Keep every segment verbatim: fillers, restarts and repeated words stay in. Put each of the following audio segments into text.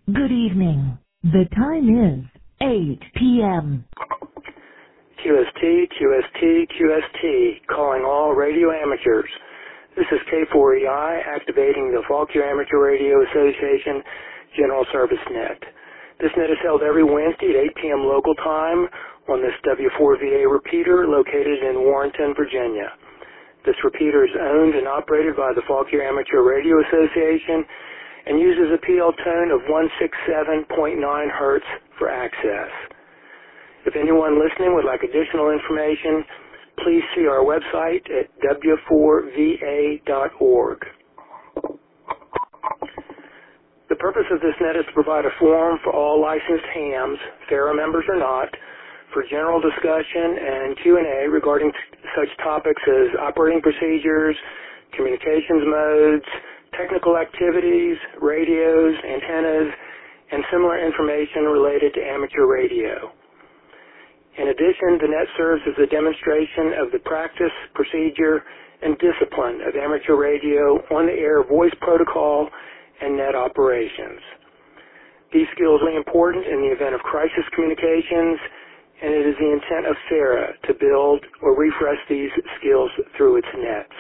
Good evening. The time is eight p.m. Q S T, Q S T, Q S T, calling all radio amateurs. This is K four E I activating the Fauquier Amateur Radio Association General Service Net. This net is held every Wednesday at eight p.m. local time on this W four V A repeater located in Warrenton, Virginia. This repeater is owned and operated by the Fauquier Amateur Radio Association and uses a P L tone of one sixty-seven point nine hertz for access. If anyone listening would like additional information, please see our website at w four v a dot org. The purpose of this net is to provide a forum for all licensed hams, FARA members or not, for general discussion and Q and A regarding such topics as operating procedures, communications modes, technical activities, radios, antennas, and similar information related to amateur radio. In addition, the net serves as a demonstration of the practice, procedure, and discipline of amateur radio on-the-air voice protocol and net operations. These skills are important in the event of crisis communications, and it is the intent of FARA to build or refresh these skills through its nets.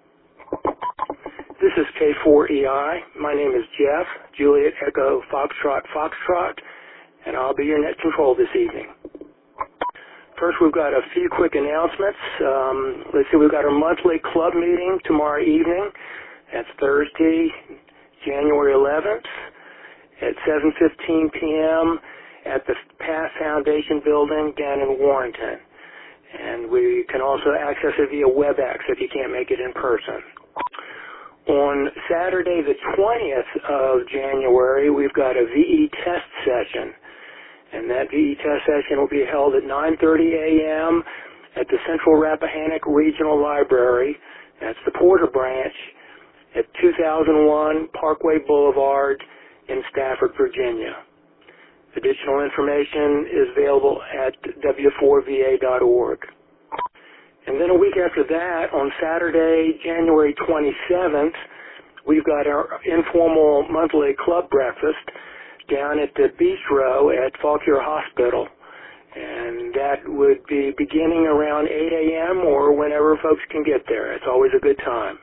This is K four E I. My name is Jeff, Juliet Echo Foxtrot Foxtrot, and I'll be your net control this evening. First, we've got a few quick announcements. Um, let's see, we've got our monthly club meeting tomorrow evening. That's Thursday, January eleventh at seven fifteen p.m. at the Path Foundation building down in Warrenton. And we can also access it via WebEx if you can't make it in person. On Saturday, the twentieth of January, we've got a V E test session. And that V E test session will be held at nine thirty a.m. at the Central Rappahannock Regional Library. That's the Porter branch at two thousand one Parkway Boulevard in Stafford, Virginia. Additional information is available at w four v a dot org. And then a week after that, on Saturday, January twenty-seventh, we've got our informal monthly club breakfast down at the Bistro at Fauquier Hospital. And that would be beginning around eight a.m. or whenever folks can get there. It's always a good time.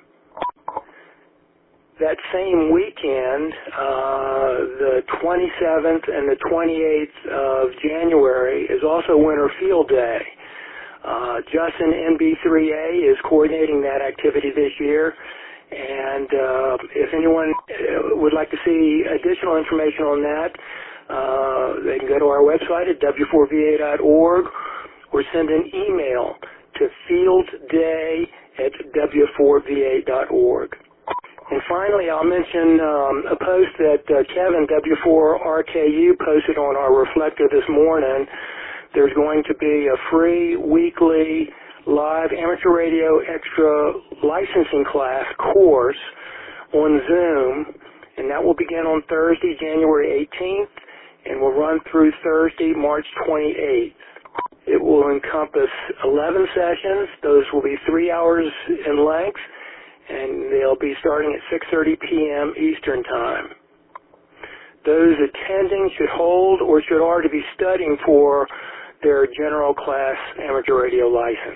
That same weekend, uh, the twenty-seventh and the twenty-eighth of January is also Winter Field Day. Uh, Justin N B three A is coordinating that activity this year, and uh, if anyone would like to see additional information on that, uh, they can go to our website at w four v a dot org or send an email to fieldday at w four v a dot org. And finally, I'll mention um, a post that uh, Kevin, W four R K U, posted on our Reflector this morning. There's going to be a free weekly live amateur radio extra licensing class course on Zoom, and that will begin on Thursday, January eighteenth, and will run through Thursday, March twenty-eighth. It will encompass eleven sessions. Those will be three hours in length, and they'll be starting at six thirty p.m. Eastern Time. Those attending should hold or should already be studying for their general class amateur radio license.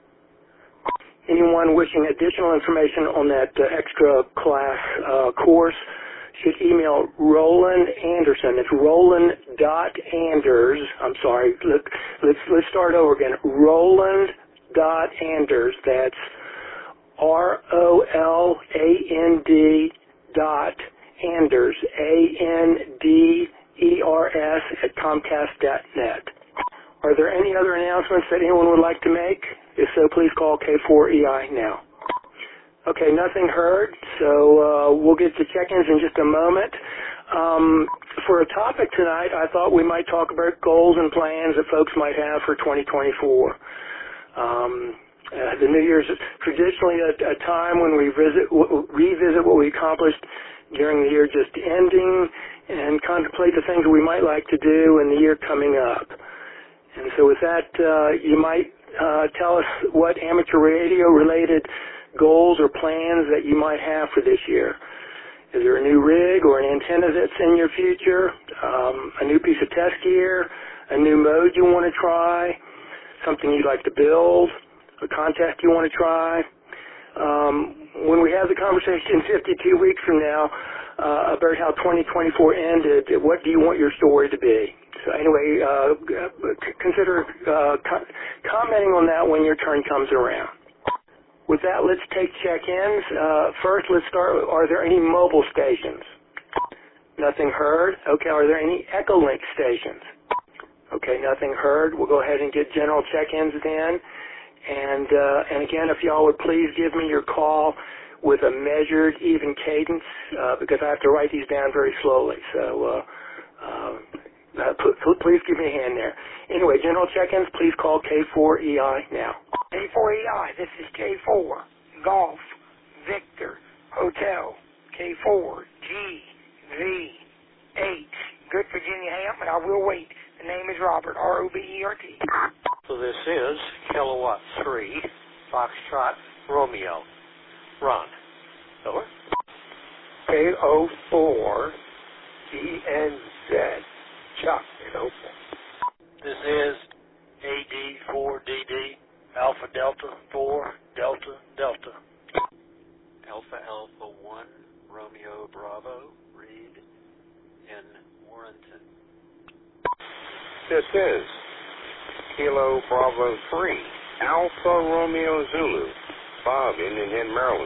Anyone wishing additional information on that uh, extra class uh, course should email Roland Anderson. It's Roland dot Anders. I'm sorry. Look, let's let's start over again. Roland dot Anders. That's R O L A N D dot Anders, A N D E R S at Comcast dot net. Are there any other announcements that anyone would like to make? If so, please call K four E I now. Okay, nothing heard, so uh, we'll get to check-ins in just a moment. Um, for a topic tonight, I thought we might talk about goals and plans that folks might have for twenty twenty-four. Um, uh, the New Year's is traditionally a, a time when we visit, w- revisit what we accomplished during the year just ending and contemplate the things we might like to do in the year coming up. And so with that, uh, you might uh, tell us what amateur radio-related goals or plans that you might have for this year. Is there a new rig or an antenna that's in your future? um, a new piece of test gear, a new mode you want to try, something you'd like to build, a contest you want to try. Um, when we have the conversation fifty-two weeks from now uh, about how twenty twenty-four ended, what do you want your story to be? So anyway, uh, consider uh, co- commenting on that when your turn comes around. With that, let's take check-ins. Uh, first, let's start with, are there any mobile stations? Nothing heard. Okay, are there any Echolink stations? Okay, nothing heard. We'll go ahead and get general check-ins then. And, uh, and again, if y'all would please give me your call with a measured, even cadence, uh, because I have to write these down very slowly. So, uh, uh, uh, p- please give me a hand there. Anyway, general check-ins, please call K four E I now. K four E I, this is K four, Golf, Victor, Hotel, K four, G, V, H, good Virginia Ham, and I will wait. The name is Robert, R O B E R T. So this is Kilowatt three, Foxtrot, Romeo. Ron. Over. K O four, D N Z, Chuck in Opal. This is A D four D D, Alpha Delta four, Delta Delta. Alpha Alpha one, Romeo Bravo, Reed in Warrenton. This is Kilo Bravo three, Alpha Romeo Zulu, Bob in Indian, Maryland.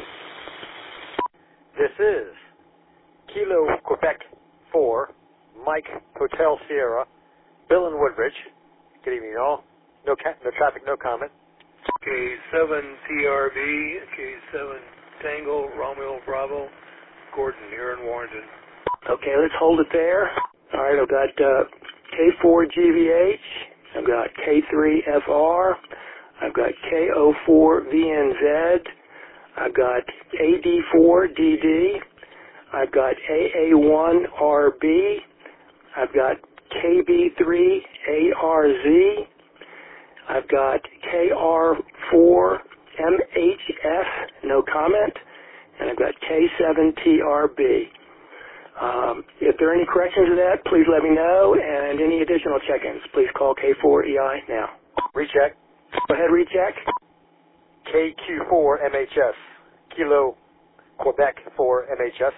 This is Kilo Quebec four, Mike Hotel Sierra, Bill in Woodbridge. Good evening, all. No, ca- no traffic, no comment. K seven T R B, K seven Tango, Romeo Bravo, Gordon here in Warrenton. Okay, let's hold it there. All right, I've got uh, K four G V H. I've got K three F R. I've got K O four V N Z. I've got A D four D D. I've got A A one R B. I've got K B three A R Z. I've got K R four M H F, no comment. And I've got K seven T R B. Um, if there are any corrections to that, please let me know. And any additional check-ins, please call K four E I now. Recheck. Go ahead, recheck. K Q four M H S, Kilo Quebec four M H S.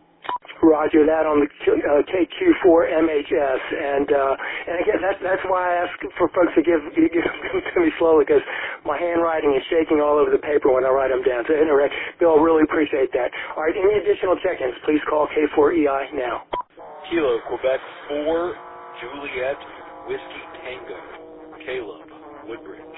Roger that on the uh, K Q four M H S, and uh, and again that's that's why I ask for folks to give give them to me slowly, because my handwriting is shaking all over the paper when I write them down. So anyway, Bill, really appreciate that. All right, any additional check-ins, please call K four E I now. Kilo Quebec four, Juliet Whiskey Tango, Caleb Woodbridge.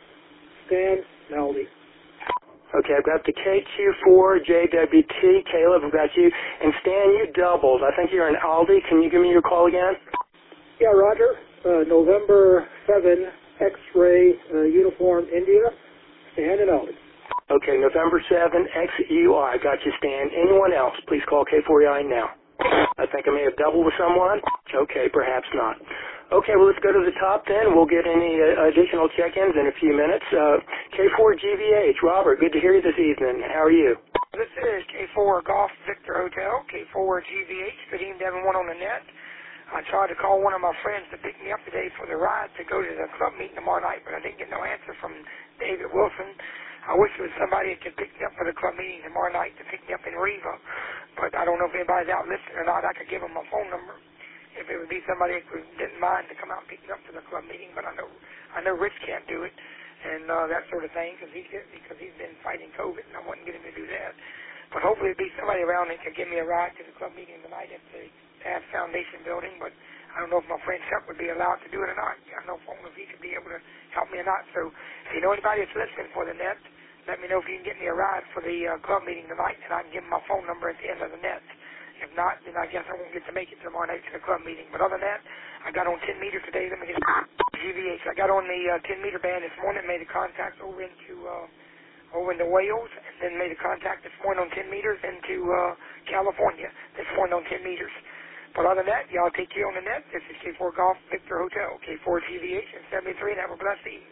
Stan Melody. Okay, I've got the K Q four J W T, Caleb, I've got you. And Stan, you doubled. I think you're in Aldi. Can you give me your call again? Yeah, Roger. Uh, November seventh, X-Ray uh, Uniform, India. Stan and Aldi. Okay, November seventh, X U I. Got you, Stan. Anyone else, please call K four E I now. I think I may have doubled with someone. Okay, perhaps not. Okay, well, let's go to the top then. We'll get any uh, additional check-ins in a few minutes. Uh, K four G V H, Robert, good to hear you this evening. How are you? This is K four Golf Victor Hotel, K four G V H. Good evening to everyone on the net. I tried to call one of my friends to pick me up today for the ride to go to the club meeting tomorrow night, but I didn't get no answer from David Wilson. I wish there was somebody that could pick me up for the club meeting tomorrow night to pick me up in Riva, but I don't know if anybody's out listening or not. I could give them my phone number if it would be somebody who didn't mind to come out and pick me up for the club meeting, but I know I know Rich can't do it and uh, that sort of thing because he, because he's been fighting COVID, and I wouldn't get him to do that. But hopefully there'd be somebody around that could give me a ride to the club meeting tonight at the Ave Foundation building, but I don't know if my friend Chuck would be allowed to do it or not. I don't know if he could be able to help me or not. So if you know anybody that's listening for the net, let me know if you can get me a ride for the uh, club meeting tonight, and I can give him my phone number at the end of the net. If not, then I guess I won't get to make it tomorrow night to the club meeting. But other than that, I got on ten meters today. Let me get G V H. I got on the uh, ten meter band this morning, made a contact over into uh, over into Wales, and then made a contact this morning on ten meters into uh, California this morning on ten meters. But other than that, y'all take care on the net. This is K four Golf Victor Hotel, K four G V H and seventy-three, and have a blessed evening.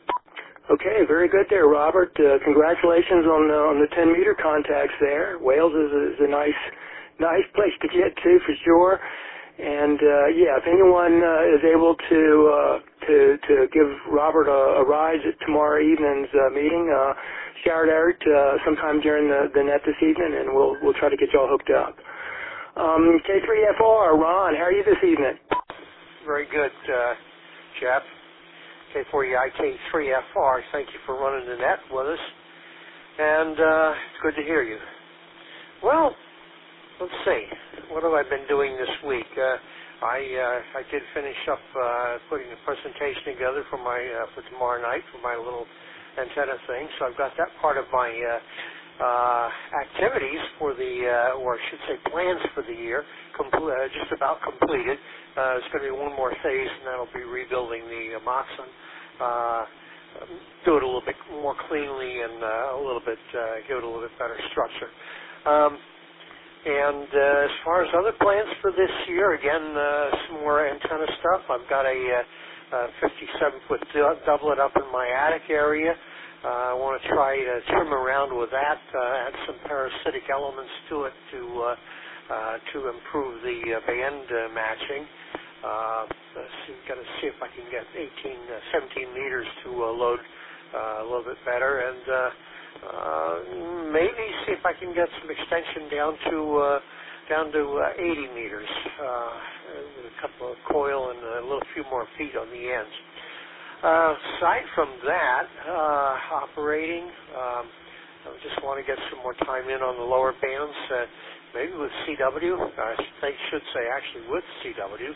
Okay, very good there, Robert. Uh, congratulations on the, on the ten meter contacts there. Wales is, is a nice nice place to get to for sure. And uh, yeah, if anyone uh, is able to uh, to to give Robert a, a ride at tomorrow evening's uh, meeting, uh, shout out uh, sometime during the, the net this evening, and we'll we'll try to get you all hooked up. Um, K three F R, Ron, how are you this evening? Very good, uh, Jeff. K four E I, K three F R, thank you for running the net with us. And uh, it's good to hear you. Well, let's see. What have I been doing this week? Uh, I uh, I did finish up uh, putting a presentation together for my uh, for tomorrow night for my little antenna thing. So I've got that part of my uh, uh, activities for the, uh, or I should say plans for the year, compl- uh, just about completed. Uh, there's going to be one more phase, and that'll be rebuilding the uh, Moxon. Uh, do it a little bit more cleanly and uh, a little bit, uh, give it a little bit better structure. Um, and uh, as far as other plans for this year, again, uh, some more antenna stuff. I've got a fifty-seven foot uh, doublet up in my attic area. Uh, I want to try to trim around with that, uh, add some parasitic elements to it to uh, uh, to improve the uh, band uh, matching. Uh, see, got to see if I can get eighteen, uh, seventeen meters to uh, load uh, a little bit better, and uh, uh, maybe see if I can get some extension down to uh, down to uh, eighty meters uh, with a couple of coil and a little few more feet on the ends. Uh, aside from that, uh, operating, um, I just want to get some more time in on the lower bands, uh, maybe with C W, I should say actually with C W,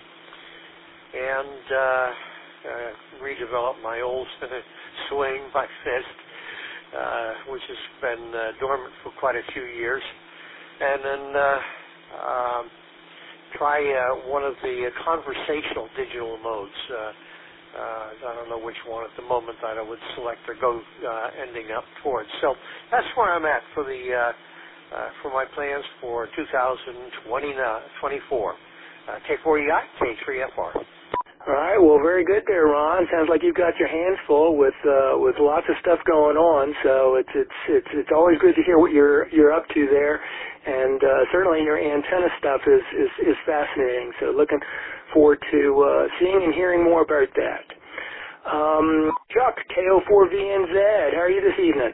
and uh, uh, redevelop my old swing, my fist, uh, which has been uh, dormant for quite a few years, and then uh, um, try uh, one of the conversational digital modes. Uh, Uh, I don't know which one at the moment that I would select or go uh, ending up towards. So that's where I'm at for the uh, uh, for my plans for two thousand twenty-four. Uh, K four E I, K three F R. All right. Well, very good there, Ron. Sounds like you've got your hands full with uh, with lots of stuff going on. So it's it's it's it's always good to hear what you're you're up to there, and uh, certainly your antenna stuff is is is fascinating. So looking forward to uh, seeing and hearing more about that. Um, Chuck, K O four V N Z, how are you this evening?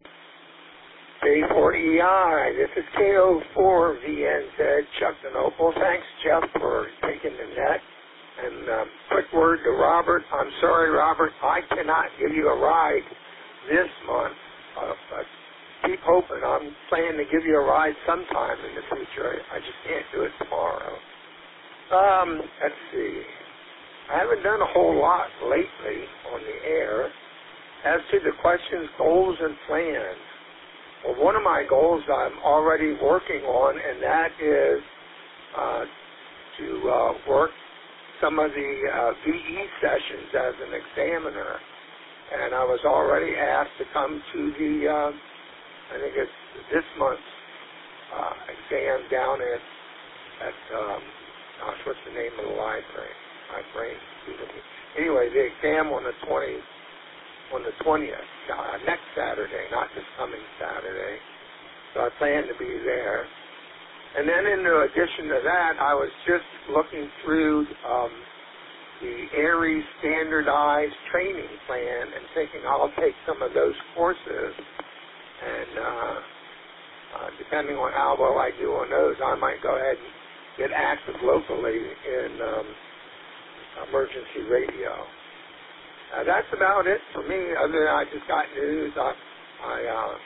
K four E I, this is K O four V N Z, Chuck the Noble. Thanks, Jeff, for taking the net. And um, quick word to Robert. I'm sorry, Robert, I cannot give you a ride this month. Uh, but keep hoping. I'm planning to give you a ride sometime in the future. I just can't do it tomorrow. Um, let's see. I haven't done a whole lot lately on the air. As to the questions, goals, and plans, well, one of my goals I'm already working on, and that is uh, to uh, work some of the uh, V E sessions as an examiner. And I was already asked to come to the, uh, I think it's this month's uh, exam down at, at um, gosh, what's the name of the library? My brain. Anyway, the exam on the twentieth, on the twentieth, uh, next Saturday, not this coming Saturday. So I plan to be there. And then in addition to that, I was just looking through um, the ARIES standardized training plan and thinking I'll take some of those courses. And uh, uh, depending on how well I do on those, I might go ahead and get active locally in um, emergency radio. Uh, that's about it for me. Other than I just got news. I, I uh,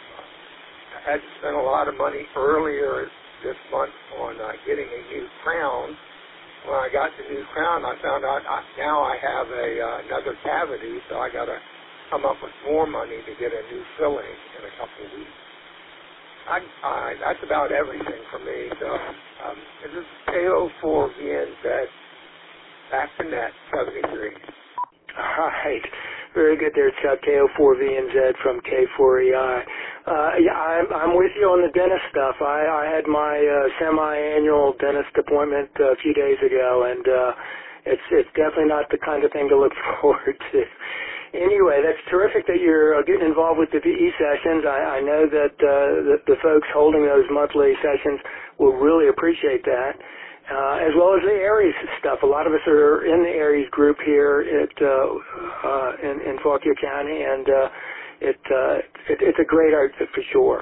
had to spend a lot of money earlier this month on uh, getting a new crown. When I got the new crown, I found out I, now I have a uh, another cavity, so I got to come up with more money to get a new filling in a couple of weeks. I, I, that's about everything for me. So um, this is K O four V N Z, back to net seventy-three. All right. Very good there, Chuck. K O four V N Z from K four E I. Uh, yeah, I'm, I'm with you on the dentist stuff. I, I had my uh, semi-annual dentist appointment uh, a few days ago, and uh, it's it's definitely not the kind of thing to look forward to. Anyway, that's terrific that you're uh, getting involved with the V E sessions. I, I know that uh, the, the folks holding those monthly sessions will really appreciate that. uh, as well as the Aries stuff. A lot of us are in the Aries group here at uh, uh, in, in Fauquier County, and uh, it, uh, it it's a great outfit for sure.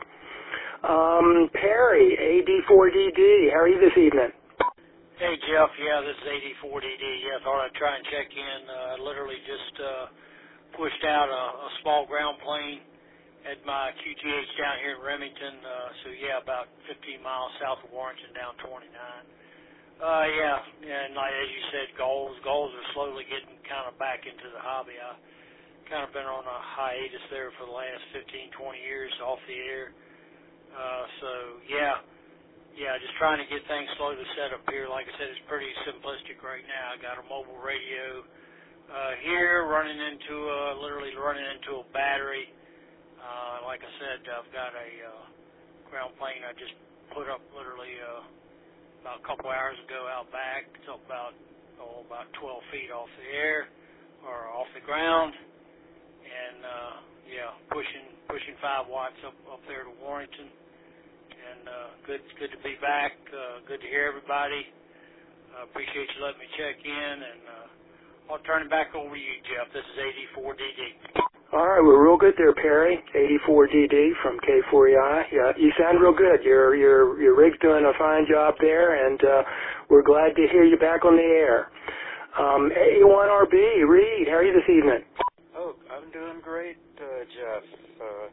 Um, Perry, A D four D D, how are you this evening? Hey, Jeff. Yeah, this is A D four D D. Yeah, I thought I'd try and check in. Uh, literally just uh, pushed out a, a small ground plane at my Q T H down here in Remington. Uh, so, yeah, about fifteen miles south of Warrington, down twenty-nine. Uh, yeah, and like, as you said, goals. Goals are slowly getting kind of back into the hobby. I kind of been on a hiatus there for the last fifteen, twenty years off the air. Uh, so, yeah. Yeah, just trying to get things slowly set up here. Like I said, it's pretty simplistic right now. I got a mobile radio uh, here running into a, literally running into a battery. Uh, like I said, I've got a uh, ground plane I just put up literally uh, about a couple hours ago out back. It's up about, oh, about twelve feet off the air or off the ground. And, uh, yeah, pushing pushing five watts up, up there to Warrington. And uh, good, good to be back. Uh, good to hear everybody. Uh, appreciate you letting me check in, and uh, I'll turn it back over to you, Jeff. This is A D four D D. All right, we're real good there, Perry. A D four D D from K four E I. Yeah, you sound real good. Your your your rig's doing a fine job there, and uh, we're glad to hear you back on the air. Um, A one R B, Reed, how are you this evening? Oh, I'm doing great, uh, Jeff. Uh,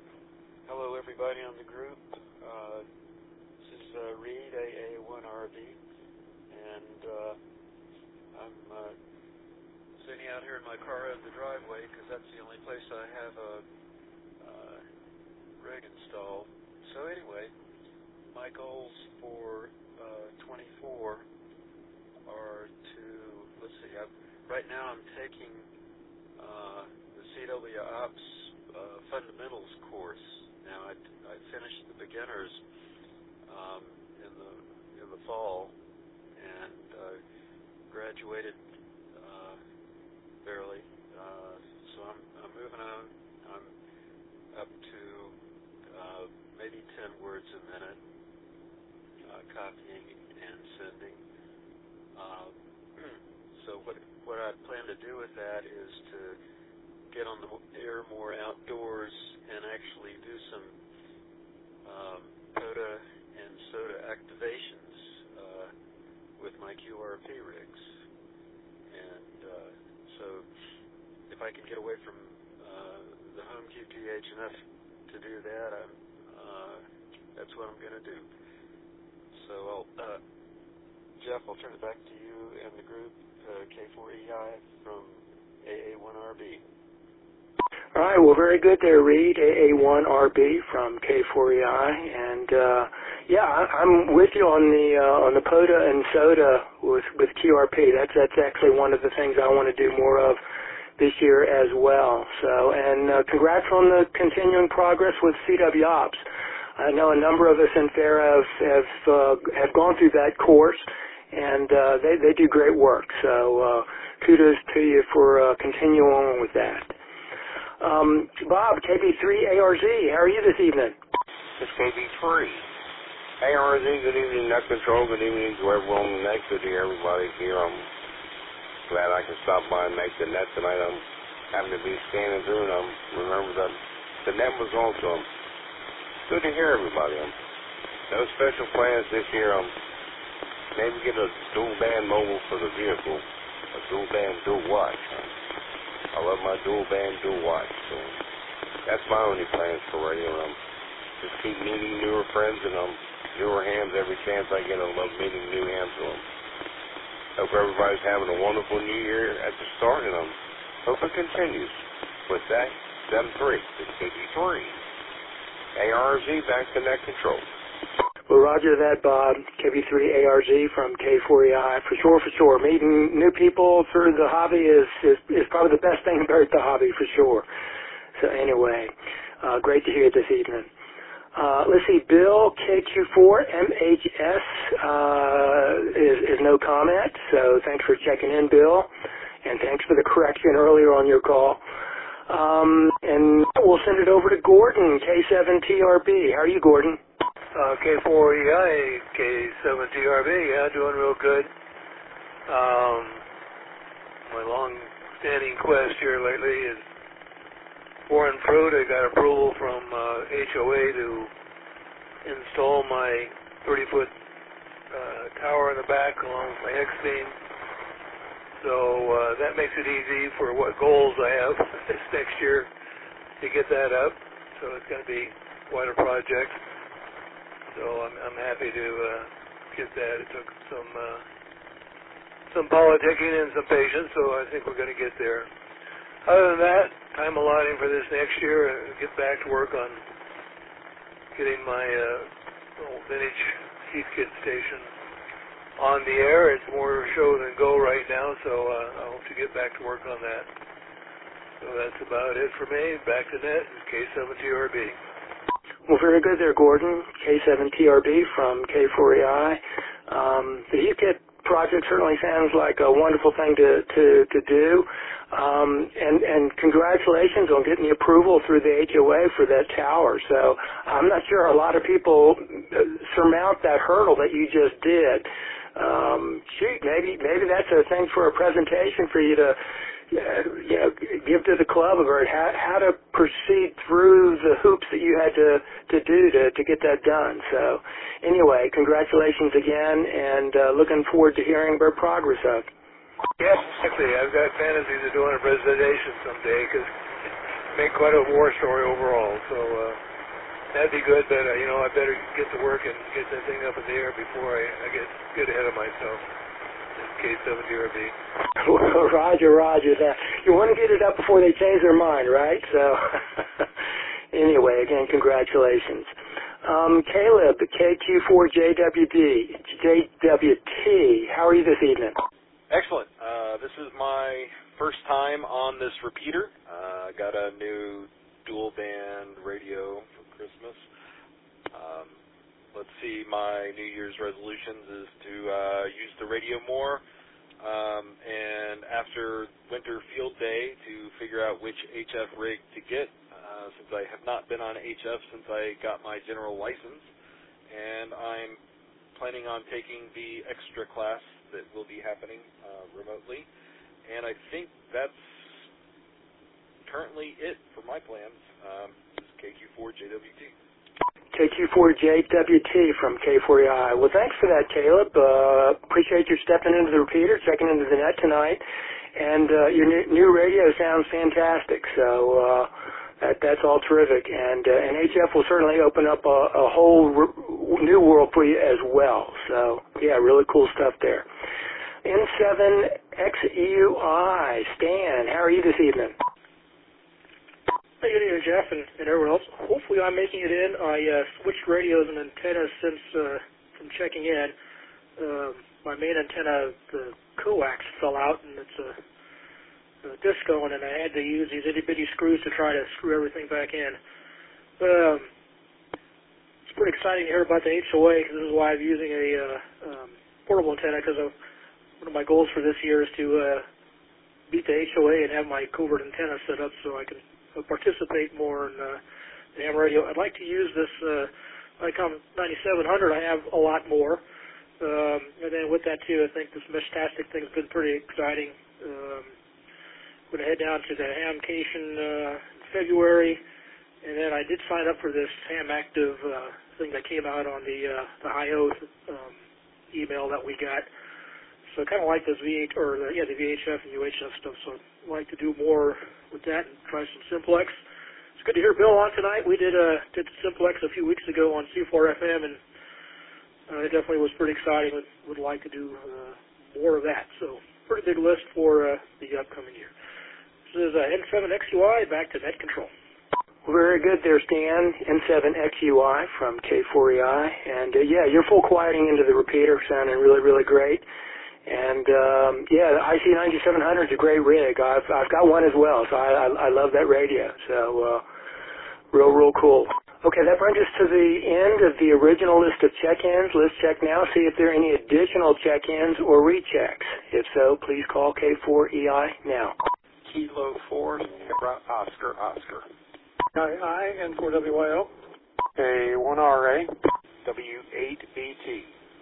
hello, everybody on the group. Uh, this is uh, Reed, A A one R B, and uh, I'm uh, sitting out here in my car in the driveway because that's the only place I have a uh, rig installed. So anyway, my goals for uh, twenty-four are to, let's see, I've, right now I'm taking uh, the C W Ops uh, Fundamentals course. Now, I, I finished the beginners um, in the in the fall and uh, graduated uh, barely. Uh, so I'm, I'm moving on. I'm up to uh, maybe ten words a minute, uh, copying and sending. Uh, so what what I plan to do with that is to get on the air more outdoors and actually do some um, POTA and SOTA activations uh, with my Q R P rigs. And uh, so if I can get away from uh, the home Q T H enough to do that, I'm, uh, that's what I'm going to do. So, I'll, uh, Jeff, I'll turn it back to you and the group, uh, K four E I from A A one R B. All right, well, very good there, Reed, A A one R B from K four E I, and uh, yeah, I, I'm with you on the uh, on the POTA and SOTA with with Q R P. That's that's actually one of the things I want to do more of this year as well. So, and uh, congrats on the continuing progress with C W Ops. I know a number of us in FARA have have, uh, have gone through that course, and uh, they they do great work. So, uh, kudos to you for uh, continuing on with that. Um, Bob, K B three A R Z, how are you this evening? It's K B three. A R Z, good evening, Net Control. Good evening to everyone on the net. Good to hear everybody here. I'm glad I can stop by and make the net tonight. I'm having to be scanning through and I'm remember that the net was awesome. Good to hear everybody. Um, no special plans this year. Um, maybe get a dual band mobile for the vehicle. A dual band dual watch. Um, I love my dual band, dual watch. So that's my only plans for radio. Um, just keep meeting newer friends and um, newer hams every chance I get. I love meeting new hams. So um, hope everybody's having a wonderful new year at the start, and um, hope it continues. With that, seven three, it's K B three. A R Z, back to Net Control. Well, roger that, Bob. K B three A R Z from K four E I. For sure, for sure. Meeting new people through the hobby is, is, is probably the best thing about the hobby, for sure. So anyway, uh, great to hear this evening. Uh, let's see, Bill, K Q four M H S uh, is, is no comment. So thanks for checking in, Bill. And thanks for the correction earlier on your call. Um, and we'll send it over to Gordon, K seven T R B. How are you, Gordon? Uh, K four E I, K seven T R B, yeah, doing real good. Um, my long-standing quest here lately is foreign fruit. I got approval from uh, H O A to install my thirty-foot uh, tower in the back along with my X-beam. So uh, that makes it easy for what goals I have this next year to get that up. So it's going to be quite a project. So I'm, I'm happy to uh, get that. It took some uh, some politicking and some patience, so I think we're going to get there. Other than that, time allotting for this next year, uh, get back to work on getting my uh, old vintage Heathkit station on the air. It's more show than go right now, so uh, I hope to get back to work on that. So that's about it for me. Back to net, K seven T R B. Well, very good there, Gordon. K seven T R B from K four E I. Um, the Heathkit project certainly sounds like a wonderful thing to, to, to do. Um, and, and congratulations on getting the approval through the H O A for that tower. So I'm not sure a lot of people surmount that hurdle that you just did. Um, shoot, maybe maybe that's a thing for a presentation for you to, uh, you know, give to the club about how, how to proceed through the hoops that you had to, to do to, to get that done. So anyway, congratulations again, and uh, looking forward to hearing about progress of. Yes, exactly. I've got fantasies of doing a presentation someday because it make quite a war story overall. So uh, that'd be good, but uh, you know, I better get to work and get that thing up in the air before I, I get get ahead of myself. K seven T R B. Well, Roger, Roger. That you want to get it up before they change their mind, right? So anyway, again, congratulations. Um, Caleb, K Q four J W D, J W T. How are you this evening? Excellent. Uh, this is my first time on this repeater. I uh, got a new dual band radio for Christmas. Um, let's see, my New Year's resolutions is to uh, use the radio more. Um, and after winter field day, to figure out which H F rig to get, uh, since I have not been on H F since I got my general license. And I'm planning on taking the extra class that will be happening uh, remotely, and I think that's currently it for my plans. Um, this is K Q four J W T. K Q four J W T from K four E I. Well, thanks for that, Caleb. Uh, appreciate your stepping into the repeater, checking into the net tonight, and uh, your new, new radio sounds fantastic. So uh, that, that's all terrific, and uh, and H F will certainly open up a, a whole re- new world for you as well. So yeah, really cool stuff there. N seven X U I, Stan, how are you this evening? Hey, good evening, Jeff, and, and everyone else. Hopefully I'm making it in. I uh, switched radios and antennas since uh, from checking in. Uh, my main antenna, the coax, fell out, and it's a, a disc going, and I had to use these itty-bitty screws to try to screw everything back in. Um, it's pretty exciting to hear about the H O A, because this is why I'm using a uh, um, portable antenna, because one of my goals for this year is to uh, beat the H O A and have my covert antenna set up so I can participate more in uh, the ham radio. I'd like to use this uh, ICOM ninety-seven hundred. I have a lot more. Um, and then with that, too, I think this Meshtastic thing's been pretty exciting. Um, I'm going to head down to the Hamcation uh, in February. And then I did sign up for this Ham Active uh, thing that came out on the uh, the I O um, email that we got. So I kind of like this V H, or the, yeah, the V H F and U H F stuff. So I'd like to do more with that and try some simplex. It's good to hear Bill on tonight. We did uh, did simplex a few weeks ago on C four F M, and uh, it definitely was pretty exciting. Would would like to do uh, more of that. So pretty big list for uh, the upcoming year. This is uh, N seven X U I, back to net control. Very good there, Stan. N seven X U I from K four E I. And uh, yeah, you're full quieting into the repeater, sounding really, really great. And um, yeah, the I C ninety-seven hundred is a great rig. I've I've got one as well, so I I, I love that radio. So uh, real real cool. Okay, that brings us to the end of the original list of check-ins. Let's check now, see if there are any additional check-ins or rechecks. If so, please call K four E I now. Kilo four Sierra Oscar Oscar. I I N four W Y L. A one R A. W eight B T.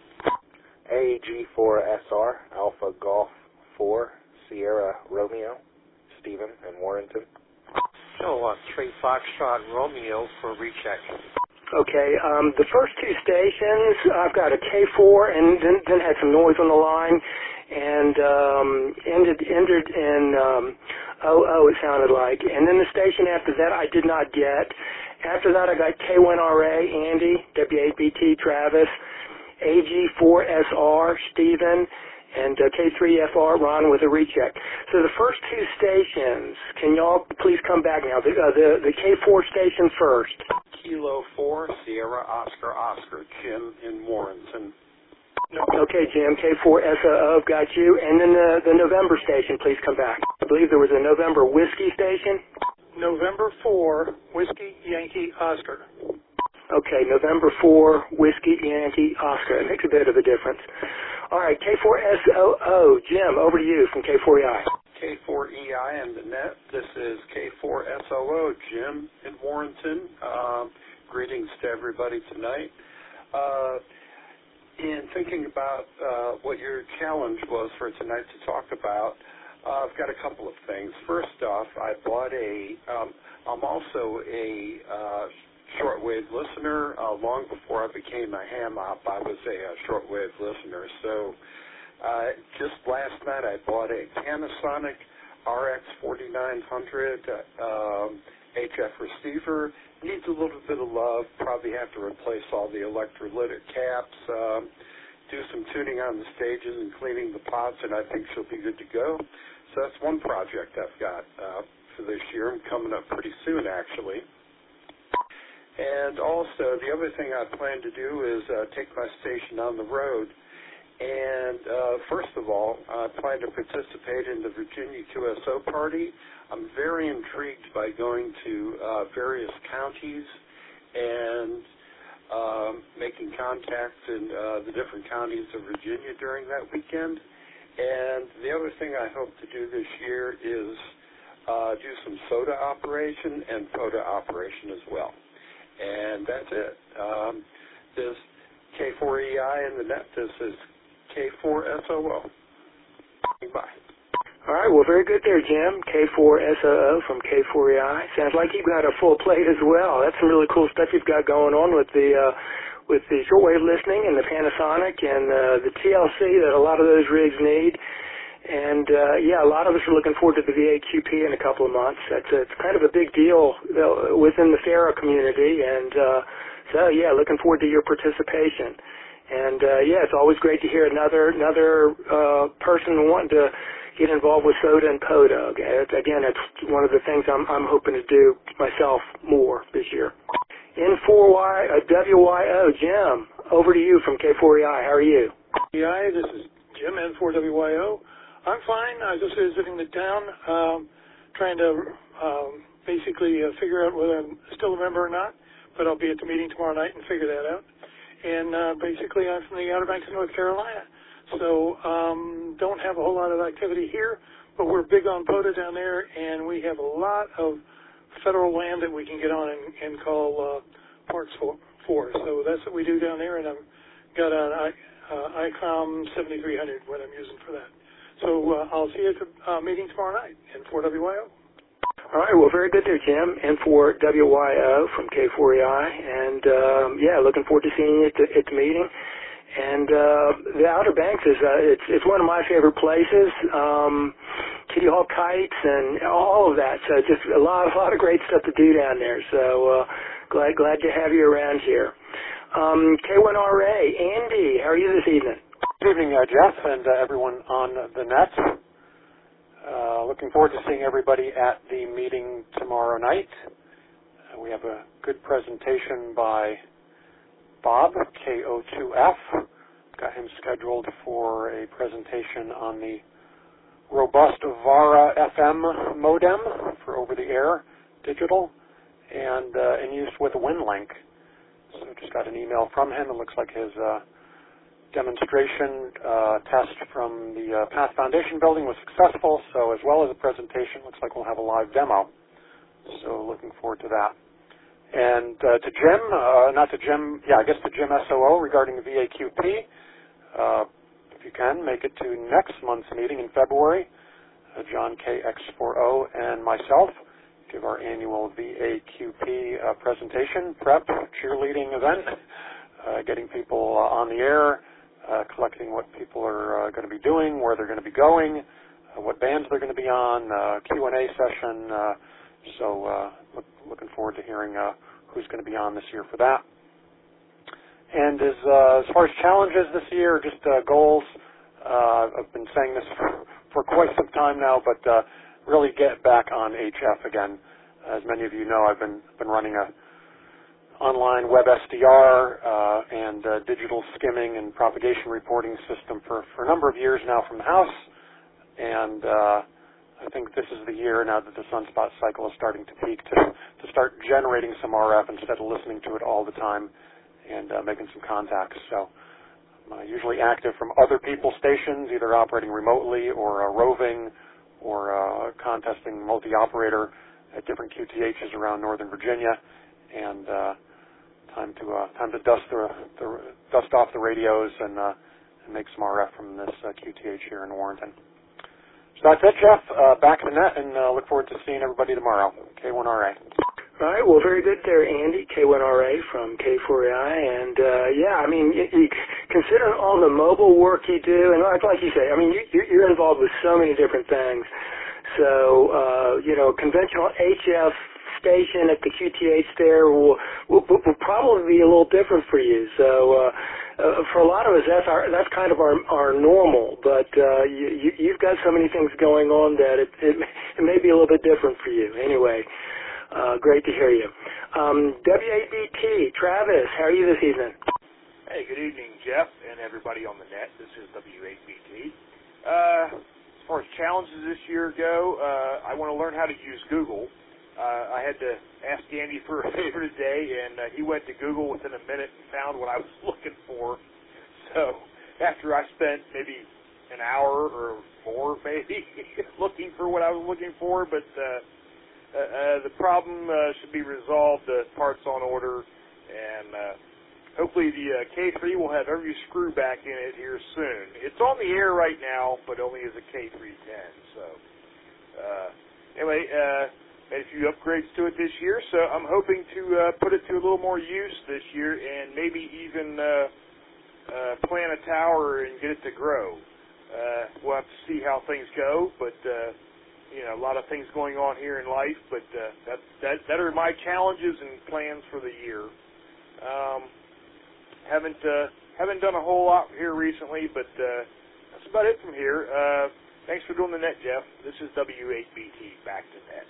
A G four S R, Alpha Golf four, Sierra Romeo, Stephen in Warrenton. So, uh, three Foxtrot Romeo for recheck. Okay, um, the first two stations, I've got a K four and then, then had some noise on the line and um, ended ended in um, oh oh, it sounded like. And then the station after that I did not get. After that I got K one R A, Andy, W eight B T, Travis, A G four S R, Stephen, and uh, K three F R, Ron, with a recheck. So the first two stations, can y'all please come back now? The, uh, the, the K four station first. Kilo four, Sierra Oscar Oscar, Jim in Warrenton. Okay, Jim, K four S O O, got you. And then the, the November station, please come back. I believe there was a November Whiskey station. November four, Whiskey Yankee Oscar. Okay, November four, Whiskey Yankee Oscar. It makes a bit of a difference. All right, K four S O O, Jim, over to you from K four E I. K four E I and the net. This is K four S O O, Jim in Warrenton. Um, greetings to everybody tonight. Uh, in thinking about uh, what your challenge was for tonight to talk about, uh, I've got a couple of things. First off, I bought a, um, I'm also a uh, shortwave listener. Uh, long before I became a ham op, I was a, a shortwave listener. So uh, just last night I bought a Panasonic R X forty-nine hundred uh, um, H F receiver. Needs a little bit of love. Probably have to replace all the electrolytic caps, um, do some tuning on the stages and cleaning the pods, and I think she'll be good to go. So that's one project I've got uh, for this year. I'm coming up pretty soon, actually. And also, the other thing I plan to do is uh, take my station on the road. And uh, first of all, I plan to participate in the Virginia Q S O party. I'm very intrigued by going to uh, various counties and um, making contacts in uh, the different counties of Virginia during that weekend. And the other thing I hope to do this year is uh, do some SOTA operation and POTA operation as well. And that's it. Um, this K four E I in the net. This is K four S O O. Bye. All right, well, very good there, Jim. K four S O O from K four E I. Sounds like you've got a full plate as well. That's some really cool stuff you've got going on with the uh, with the shortwave listening and the Panasonic and uh, the T L C that a lot of those rigs need. And, uh, yeah, a lot of us are looking forward to the V A Q P in a couple of months. That's a, it's kind of a big deal uh, within the FARA community. And uh, so, yeah, looking forward to your participation. And, uh, yeah, it's always great to hear another another uh, person wanting to get involved with SOTA and POTA. Again, that's one of the things I'm, I'm hoping to do myself more this year. N four Y, uh, W Y O, Jim, over to you from K four E I. How are you? E I, this is Jim, N four W Y O. I'm fine. I was just visiting the town, um, trying to um, basically uh, figure out whether I'm still a member or not, but I'll be at the meeting tomorrow night and figure that out. And uh, basically, I'm from the Outer Banks of North Carolina, so um, don't have a whole lot of activity here, but we're big on POTA down there, and we have a lot of federal land that we can get on and, and call uh, parks for, for. So that's what we do down there, and I've got an uh, I COM seventy-three hundred, what I'm using for that. So uh, I'll see you at the uh, meeting tomorrow night, N four W Y O. All right, well, very good there, Jim, N four W Y O from K four E I. And, um, yeah, looking forward to seeing you at the, at the meeting. And uh, the Outer Banks is uh, it's, it's one of my favorite places. Um, Kitty Hawk kites and all of that. So just a lot, a lot of great stuff to do down there. So uh, glad, glad to have you around here. Um, K one R A, Andy, how are you this evening? Good evening, uh, Jeff, and uh, everyone on the net. Uh, looking forward to seeing everybody at the meeting tomorrow night. Uh, we have a good presentation by Bob, K O two F. Got him scheduled for a presentation on the robust VARA F M modem for over-the-air digital and uh, in use with WinLink. So just got an email from him. It looks like his uh, demonstration uh, test from the uh, Path Foundation building was successful, so as well as a presentation, looks like we'll have a live demo. So looking forward to that. And uh, to Jim, uh, not to Jim, yeah, I guess to Jim S O O regarding the V A Q P, uh, if you can, make it to next month's meeting in February. Uh, John K X four O and myself give our annual V A Q P uh, presentation, prep, cheerleading event, uh, getting people uh, on the air, uh, collecting what people are uh, going to be doing, where they're going to be going, uh, what bands they're going to be on, uh, Q and A session. Uh, so uh, look, looking forward to hearing uh, who's going to be on this year for that. And as, uh, as far as challenges this year, just uh, goals, uh, I've been saying this for, for quite some time now, but uh, really get back on H F again. As many of you know, I've been been running a online web S D R uh, and uh, digital skimming and propagation reporting system for, for a number of years now from the house, and uh, I think this is the year now that the sunspot cycle is starting to peak to, to start generating some R F instead of listening to it all the time and uh, making some contacts. So I'm uh, usually active from other people's stations, either operating remotely or uh, roving or uh, contesting multi-operator at different Q T Hs around Northern Virginia, and uh, time to uh, time to dust the, the dust off the radios and, uh, and make some R F from this uh, Q T H here in Warrenton. So that's it, Jeff. Uh, back in the net, and uh, look forward to seeing everybody tomorrow. K one R A. All right, well, very good there, Andy, K one R A from K four A I, and uh, yeah, I mean, you, you, considering all the mobile work you do, and like, like you say, I mean, you, you're involved with so many different things, so, uh, you know, conventional H F station at the Q T H there will, will, will probably be a little different for you, so uh, uh, for a lot of us, that's our, that's kind of our, our normal, but uh, you, you, you've got so many things going on that it, it, it may be a little bit different for you. Anyway, Uh, great to hear you. Um, W A B T, Travis, how are you this evening? Hey, good evening, Jeff, and everybody on the net. This is W A B T. Uh, as far as challenges this year go, uh, I want to learn how to use Google. Uh, I had to ask Andy for a favor today, and uh, he went to Google within a minute and found what I was looking for. So after I spent maybe an hour or more, maybe, looking for what I was looking for, but uh, Uh, uh, the problem uh, should be resolved, uh, parts on order, and uh, hopefully the uh, K three will have every screw back in it here soon. It's on the air right now, but only as a K three ten. So uh, anyway, uh, made a few upgrades to it this year, so I'm hoping to uh, put it to a little more use this year and maybe even uh, uh, plant a tower and get it to grow. Uh, we'll have to see how things go, but uh, you know, a lot of things going on here in life, but uh, that, that that are my challenges and plans for the year. Um, haven't uh, haven't done a whole lot here recently, but uh, that's about it from here. Uh, thanks for doing the net, Jeff. This is W eight B T, back to net.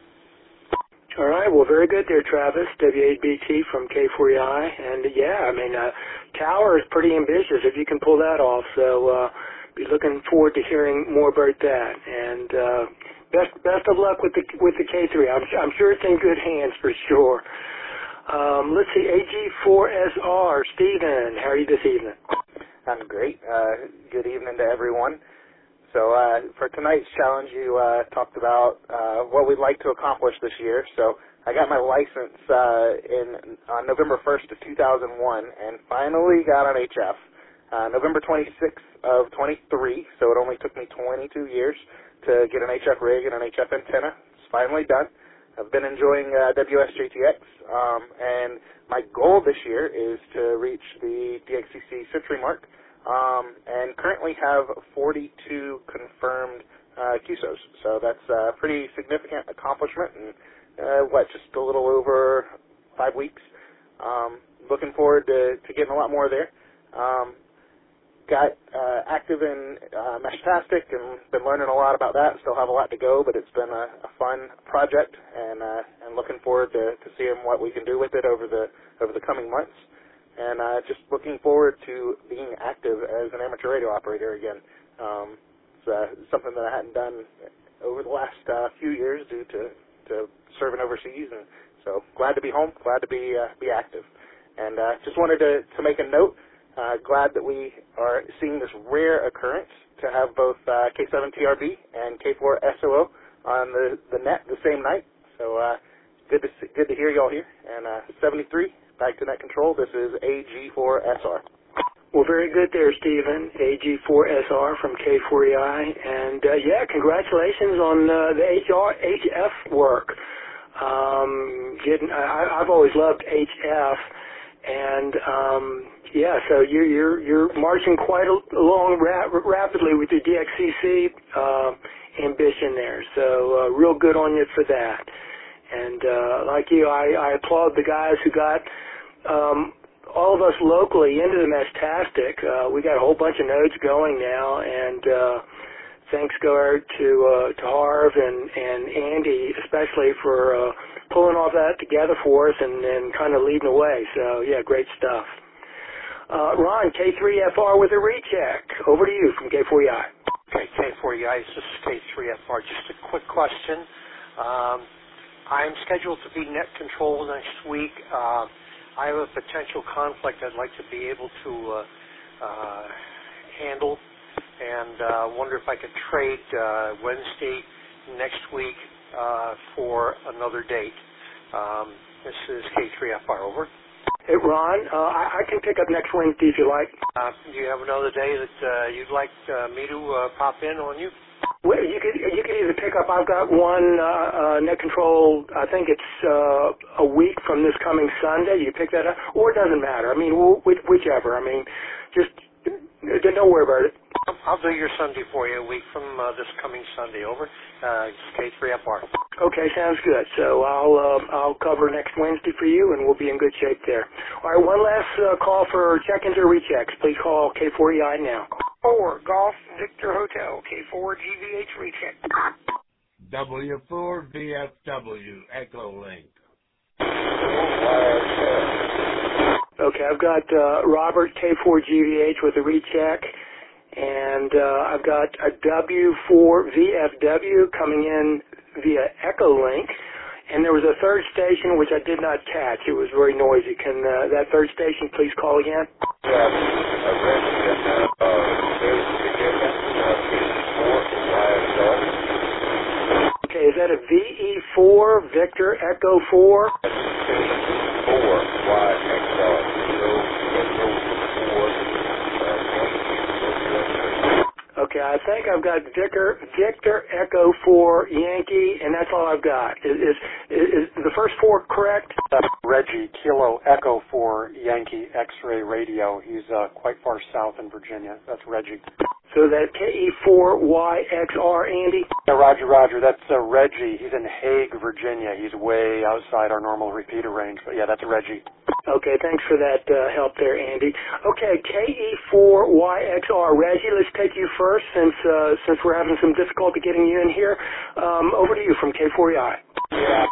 All right, well, very good there, Travis, W eight B T from K four E I, and yeah, I mean, uh, tower is pretty ambitious if you can pull that off, so uh, be looking forward to hearing more about that, and uh, Best best of luck with the with the K three. I'm I'm sure it's in good hands for sure. Um, let's see, A G four S R, Stephen, how are you this evening? I'm great. Uh, good evening to everyone. So uh, for tonight's challenge, you uh, talked about uh, what we'd like to accomplish this year. So I got my license uh, in on November first of two thousand one, and finally got on H F. Uh, November twenty-sixth of twenty-three. So it only took me twenty-two years to get an H F rig and an H F antenna. It's finally done. I've been enjoying uh, W S J T X, um, and my goal this year is to reach the D X C C century mark, um, and currently have forty-two confirmed uh, Q S Os. So that's a pretty significant accomplishment, and uh, what, just a little over five weeks. Um, looking forward to, to getting a lot more there. Um, Got uh, active in uh, Meshtastic and been learning a lot about that. Still have a lot to go, but it's been a, a fun project, and uh, and looking forward to, to seeing what we can do with it over the over the coming months. And uh, just looking forward to being active as an amateur radio operator again. Um, it's uh, something that I hadn't done over the last uh, few years due to, to serving overseas, and so glad to be home, glad to be uh, be active. And uh, just wanted to, to make a note. Uh, glad that we are seeing this rare occurrence to have both uh, K seven T R B and K four S O O on the, the net the same night. So uh, good to see, good to hear y'all here. And uh, seventy-three, back to net control. This is A G four S R. Well, very good there, Stephen. A G four S R from K four E I. And, uh, yeah, congratulations on uh, the H R, H F work. Um, getting, I, I've always loved H F. And, um, yeah, so you're, you're, you're marching quite along ra- rapidly with your D X C C uh, ambition there. So uh, real good on you for that. And uh, like you, I, I applaud the guys who got um, all of us locally into the Meshtastic. Uh, we got a whole bunch of nodes going now, and uh, thanks go out to uh, to Harv and, and Andy especially for uh, pulling all that together for us and, and kind of leading the way. So yeah, great stuff. Uh, Ron, K three F R with a recheck. Over to you from K four E I. Okay, K four E I, this is K three F R. Just a quick question. Um, I'm scheduled to be net control next week. Uh, I have a potential conflict I'd like to be able to uh, uh, handle, and uh, wonder if I could trade uh, Wednesday next week uh, for another date. Um, this is K three F R, over. Hey, Ron, uh, I, I can pick up next Wednesday if you like. Uh, do you have another day that uh, you'd like uh, me to uh, pop in on you? Well, you could you could either pick up. I've got one uh, uh, net control. I think it's uh, a week from this coming Sunday. You pick that up, or it doesn't matter. I mean, wh- whichever. I mean, just don't worry about it. I'll do your Sunday for you a week from uh, this coming Sunday. Over. Uh, K three F R. Okay, sounds good. So I'll uh, I'll cover next Wednesday for you, and we'll be in good shape there. All right, one last uh, call for check-ins or rechecks. Please call K four E I now. Four Golf Victor Hotel K four G V H recheck. W four V F W Echo Link. Okay, I've got uh, Robert K four G V H with a recheck. And uh, I've got a W four V F W coming in via Echo Link. And there was a third station which I did not catch. It was very noisy. Can uh, that third station please call again? Okay, is that a V E four Victor Echo four? four Y X Okay, I think I've got Victor, Victor Echo four Yankee, and that's all I've got. Is, is, is the first four correct? That's Reggie, Kilo Echo four Yankee X-ray radio. He's uh, quite far south in Virginia. That's Reggie. So that K E four Y X R, Andy? Yeah, Roger, Roger. That's uh, Reggie. He's in Hague, Virginia. He's way outside our normal repeater range. But yeah, that's Reggie. Okay, thanks for that uh, help there, Andy. Okay, K E four Y X R, Reggie, let's take you first since uh, since we're having some difficulty getting you in here. Um, over to you from K four E I. Yeah,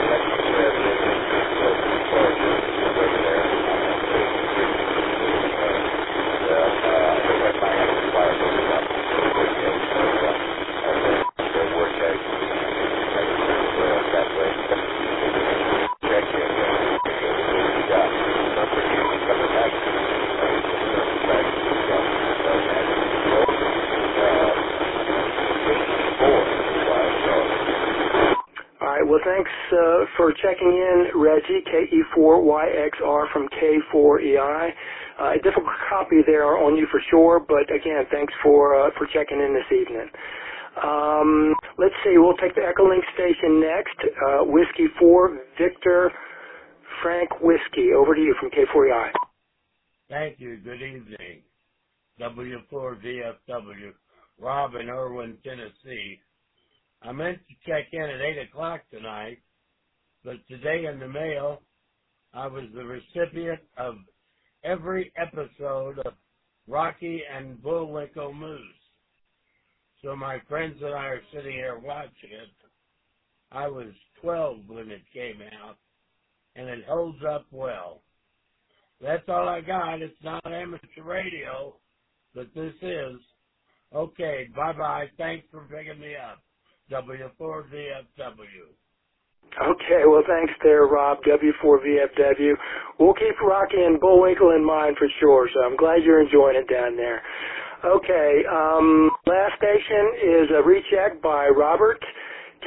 Well, thanks uh, for checking in, Reggie, K E four Y X R from K four E I. Uh, a difficult copy there on you for sure, but again, thanks for uh, for checking in this evening. Um, let's see, we'll take the Echolink station next. Uh, Whiskey four, Victor Frank Whiskey. Over to you from K four E I. Thank you. Good evening. W four V F W, Rob in Irwin, Tennessee. I meant to check in at eight o'clock tonight, but today in the mail, I was the recipient of every episode of Rocky and Bullwinkle Moose. So my friends and I are sitting here watching it. I was twelve when it came out, and it holds up well. That's all I got. It's not amateur radio, but this is. Okay, bye-bye. Thanks for picking me up. W four V F W. Okay, well, thanks there, Rob, W four V F W. We'll keep Rocky and Bullwinkle in mind for sure, so I'm glad you're enjoying it down there. Okay, um, last station is a recheck by Robert,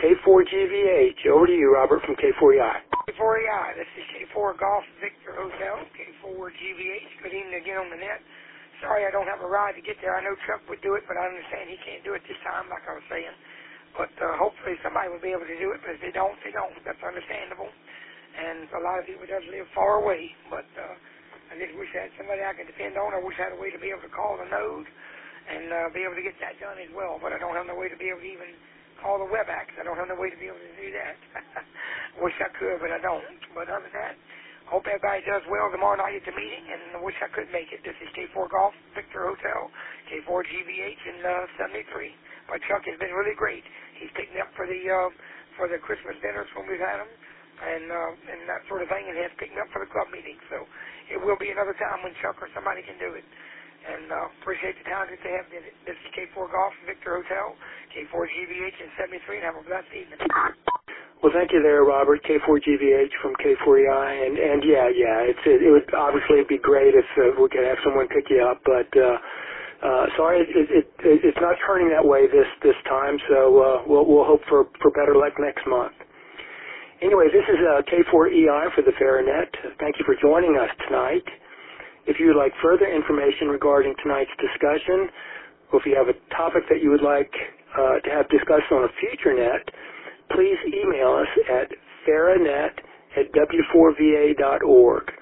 K four G V H. Over to you, Robert, from K four E I. K four E I, this is K four Golf Victor Hotel, K four G V H. Good evening again on the net. Sorry I don't have a ride to get there. I know Chuck would do it, but I understand he can't do it this time, like I was saying. But uh, hopefully somebody will be able to do it, but if they don't, they don't. That's understandable. And a lot of people does live far away, but uh, I just wish I had somebody I could depend on. I wish I had a way to be able to call the node and uh, be able to get that done as well, but I don't have no way to be able to even call the WebEx. I don't have no way to be able to do that. Wish I could, but I don't. But other than that, hope everybody does well tomorrow night at the meeting, and I wish I could make it. This is K four Golf Victor Hotel, K four G V H in uh, seventy-three. My Chuck has been really great. He's picking up for the uh, for the Christmas dinners when we've had them, and uh, and that sort of thing, and has picked up for the club meeting. So it will be another time when Chuck or somebody can do it. And uh, appreciate the time that they have. This is K four Golf Victor Hotel, K four G V H in seventy-three, and have a blessed evening. Well, thank you there, Robert. K four G V H from K four E I, and and yeah, yeah, it's it, it would obviously be great if uh, we could have someone pick you up, but uh, uh, sorry, it, it, it it's not turning that way this this time. So uh, we'll we'll hope for for better luck next month. Anyway, this is uh, K four E I for the Faranet. Thank you for joining us tonight. If you would like further information regarding tonight's discussion, or if you have a topic that you would like uh, to have discussed on a future net, please email us at faranet at w four v a dot org.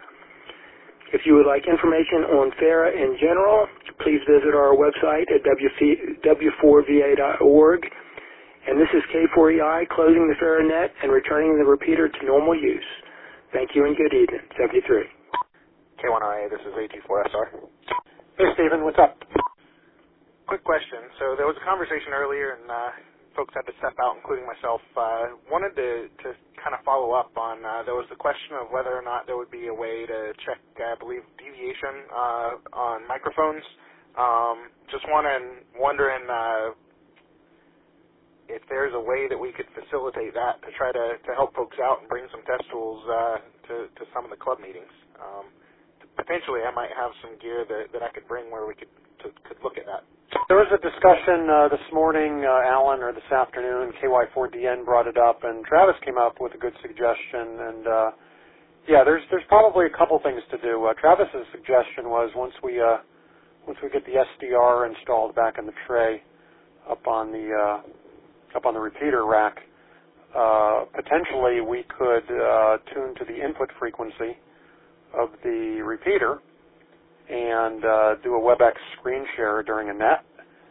If you would like information on FARA in general, please visit our website at w four v a dot org. And this is K four E I closing the Faranet and returning the repeater to normal use. Thank you and good evening. seventy-three. K one R A, this is A G four S R. Hey, Stephen, what's up? Quick question. So there was a conversation earlier, and uh, folks had to step out, including myself. Uh, wanted to, to kind of follow up on, uh, there was the question of whether or not there would be a way to check, I believe, deviation uh, on microphones. Um, just wondering, wondering uh, if there's a way that we could facilitate that to try to, to help folks out and bring some test tools uh, to, to some of the club meetings. Um, potentially, I might have some gear that, that I could bring where we could to, could look at that. There was a discussion uh, this morning, uh, Alan, or this afternoon. K Y four D N brought it up, and Travis came up with a good suggestion. And uh, yeah, there's there's probably a couple things to do. Uh, Travis's suggestion was once we uh, once we get the S D R installed back in the tray, up on the uh, up on the repeater rack, uh, potentially we could uh, tune to the input frequency of the repeater and uh, do a WebEx screen share during a net.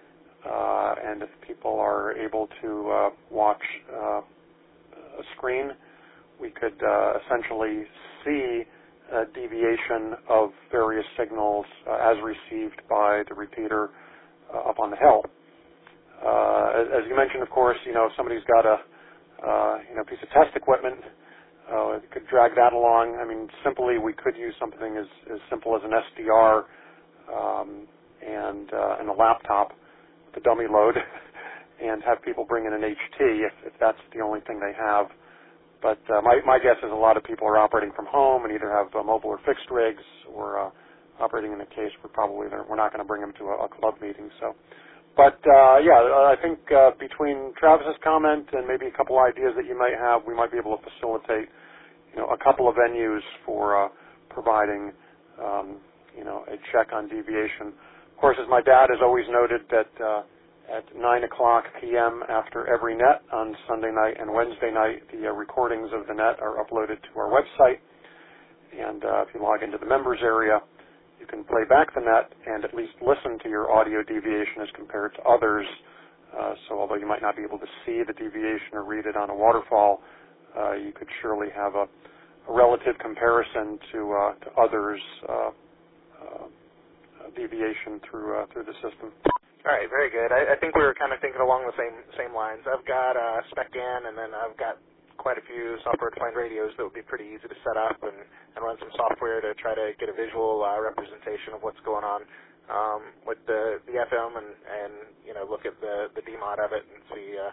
Uh, and if people are able to uh, watch uh, a screen, we could uh, essentially see a deviation of various signals uh, as received by the repeater uh, up on the hill. Uh, as, as you mentioned, of course, you know, if somebody's got a uh, you know piece of test equipment, Uh, could drag that along. I mean, simply we could use something as, as simple as an S D R um, and, uh, and a laptop with a dummy load and have people bring in an H T if, if that's the only thing they have. But uh, my, my guess is a lot of people are operating from home and either have uh, mobile or fixed rigs or uh, operating in a case where probably we're not going to bring them to a, a club meeting. So, But, uh, yeah, I think uh, between Travis's comment and maybe a couple ideas that you might have, we might be able to facilitate, you know, a couple of venues for uh, providing, um, you know, a check on deviation. Of course, as my dad has always noted, that uh, at nine o'clock p m after every net on Sunday night and Wednesday night, the uh, recordings of the net are uploaded to our website. And uh, if you log into the members area, you can play back the net and at least listen to your audio deviation as compared to others. Uh, so although you might not be able to see the deviation or read it on a waterfall, uh, you could surely have a, a relative comparison to, uh, to others' uh, uh, deviation through uh, through the system. All right, very good. I, I think we were kind of thinking along the same same lines. I've got uh, SpecGAN, and then I've got quite a few software-defined radios that would be pretty easy to set up and, and run some software to try to get a visual uh, representation of what's going on um, with the, the F M and, and, you know, look at the, the D mod of it and see uh,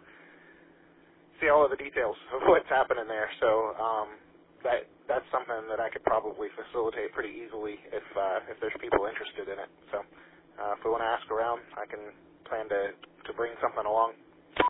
see all of the details of what's happening there. So um, that that's something that I could probably facilitate pretty easily if uh, if there's people interested in it. So uh, if we want to ask around, I can plan to, to bring something along.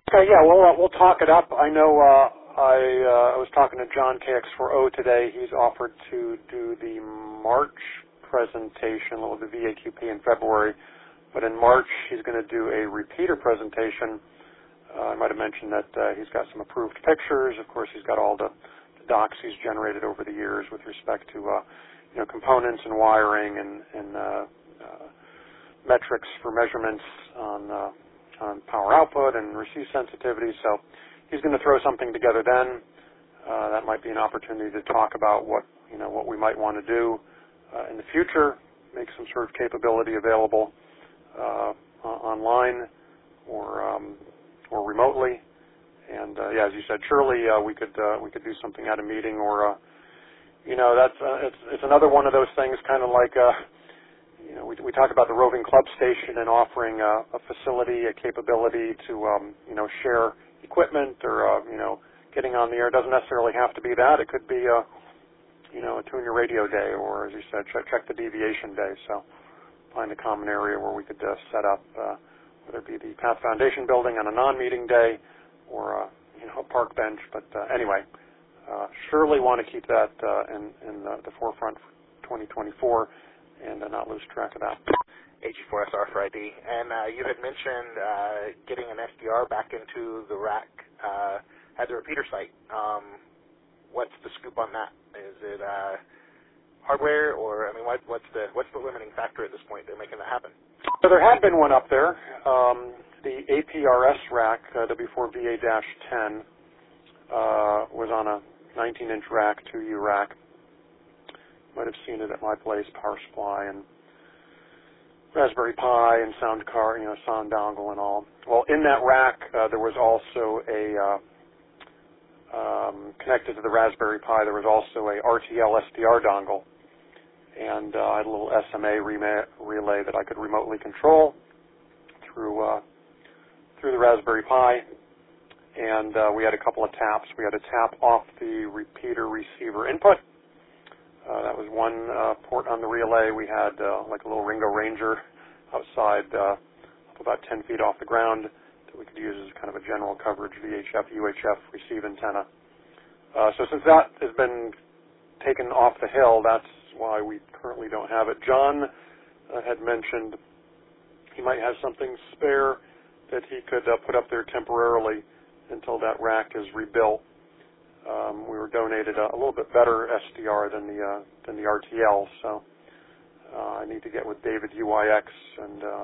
Okay, yeah, we'll, uh, we'll talk it up. I know uh, I, uh, I was talking to John K X four O today. He's offered to do the March presentation, well, the V A Q P in February, but in March he's going to do a repeater presentation. Uh, I might have mentioned that uh, he's got some approved pictures. Of course, he's got all the, the docs he's generated over the years with respect to uh, you know, components and wiring and, and uh, uh, metrics for measurements on, uh, on power output and receive sensitivity. So he's going to throw something together then. Uh, that might be an opportunity to talk about what you know what we might want to do uh, in the future, make some sort of capability available uh, online or um, or remotely. And uh, yeah, as you said, surely uh, we could uh, we could do something at a meeting, or uh, you know that's uh, it's it's another one of those things, kind of like. Uh, You know, we, we talk about the roving club station and offering a, a facility, a capability to, um, you know, share equipment or, uh, you know, getting on the air. It doesn't necessarily have to be that. It could be, a, you know, a tune your radio day, or, as you said, check, check the deviation day. So find a common area where we could uh, set up, uh, whether it be the Path Foundation building on a non-meeting day or, uh, you know, a park bench. But uh, anyway, uh, surely want to keep that uh, in, in the, the forefront for twenty twenty-four. And uh, not lose track of that. A G four S R for I D. And uh, you had mentioned uh, getting an S D R back into the rack uh, at the repeater site. Um, what's the scoop on that? Is it uh, hardware, or I mean, what, what's the what's the limiting factor at this point to making that happen? So there had been one up there. Um, the A P R S rack, uh, W four V A ten, uh, was on a nineteen inch rack, two U rack. Might have seen it at my place, power supply and Raspberry Pi and sound card, you know, sound dongle and all. Well, in that rack, uh, there was also a, uh, um, connected to the Raspberry Pi, there was also a R T L S D R dongle. And uh, I had a little S M A relay that I could remotely control through, uh, through the Raspberry Pi. And uh, we had a couple of taps. We had a tap off the repeater receiver input. Uh, that was one uh, port on the relay. We had uh, like a little Ringo Ranger outside, uh, up about ten feet off the ground, that we could use as kind of a general coverage V H F, U H F receive antenna. Uh, so since that has been taken off the hill, that's why we currently don't have it. John uh, had mentioned he might have something spare that he could uh, put up there temporarily until that rack is rebuilt. Um, we were donated a, a little bit better S D R than the uh, than the R T L, so uh, I need to get with David U I X and uh,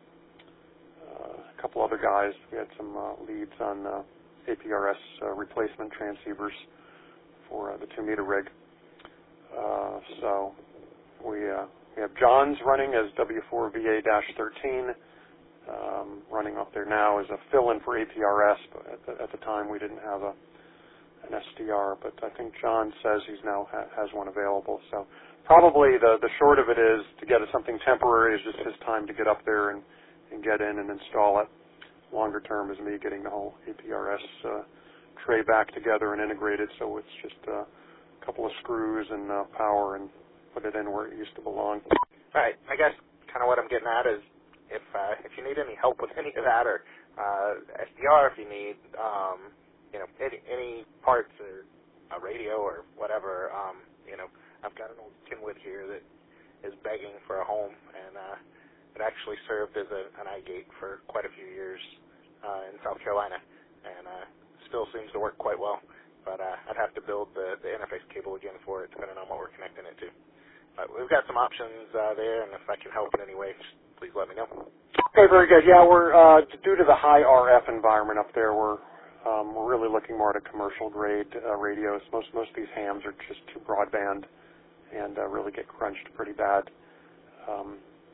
uh, a couple other guys. We had some uh, leads on uh, A P R S uh, replacement transceivers for uh, the two meter rig. Uh, so we uh, we have John's running as W four V A thirteen, um, running up there now as a fill-in for A P R S, but at the, at the time we didn't have a an S D R, but I think John says he's now ha has one available. So probably the the short of it is, to get it something temporary is just his time to get up there and, and get in and install it. Longer term is me getting the whole A P R S uh, tray back together and integrated, so it's just uh, a couple of screws and uh, power and put it in where it used to belong. All right. I guess kind of what I'm getting at is if uh, if you need any help with any of that, or uh, S D R, if you need um, you know, any, any parts or a radio or whatever, um, you know, I've got an old Kenwood here that is begging for a home, and uh, it actually served as a, an iGate for quite a few years uh, in South Carolina, and uh, still seems to work quite well. But uh, I'd have to build the, the interface cable again for it, depending on what we're connecting it to. But we've got some options uh, there, and if I can help in any way, please let me know. Okay, very good. Yeah, we're uh, due to the high R F environment up there, we're Um, we're really looking more at a commercial grade uh, radios. Most most of these hams are just too broadband and uh, really get crunched pretty bad. Um,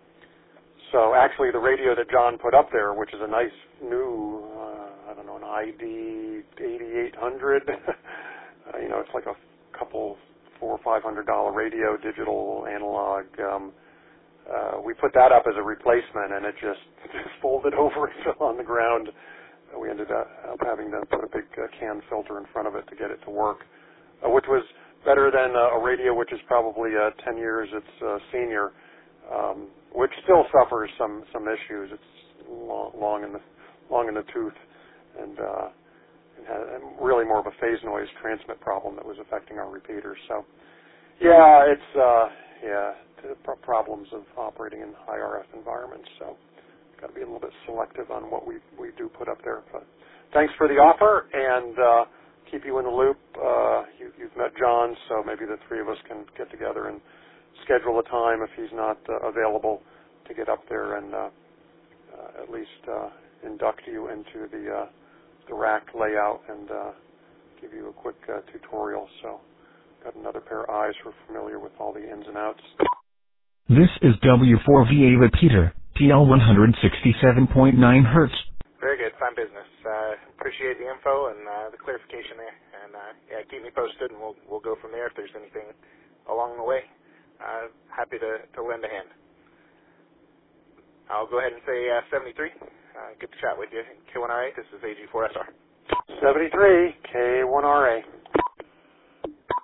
so actually, the radio that John put up there, which is a nice new, uh, I don't know, an I D eighty-eight hundred. uh, you know, it's like a couple four or five hundred dollar radio, digital, analog. Um, uh, we put that up as a replacement, and it just, just folded over and fell on the ground. We ended up having to put a big uh, can filter in front of it to get it to work, uh, which was better than uh, a radio which is probably uh, ten years its uh, senior, um, which still suffers some some issues. It's long, long in the long in the tooth, and, uh, and had really more of a phase noise transmit problem that was affecting our repeaters. So, yeah, it's uh, yeah the problems of operating in high R F environments. So, got to be a little bit selective on what we we do put up there. But thanks for the offer, and uh, keep you in the loop. Uh, you, you've met John, so maybe the three of us can get together and schedule a time if he's not uh, available to get up there and uh, uh, at least uh, induct you into the uh, the rack layout and uh, give you a quick uh, tutorial. So, got another pair of eyes who are familiar with all the ins and outs. This is W four V A repeater, T L one sixty-seven point nine hertz. Very good, fine business. Uh, appreciate the info and uh, the clarification there. And uh, yeah, keep me posted, and we'll we'll go from there if there's anything along the way. Uh, happy to, to lend a hand. I'll go ahead and say uh, seventy-three. Uh, good to chat with you. K one R A, this is A G four S R. seventy-three, K one R A.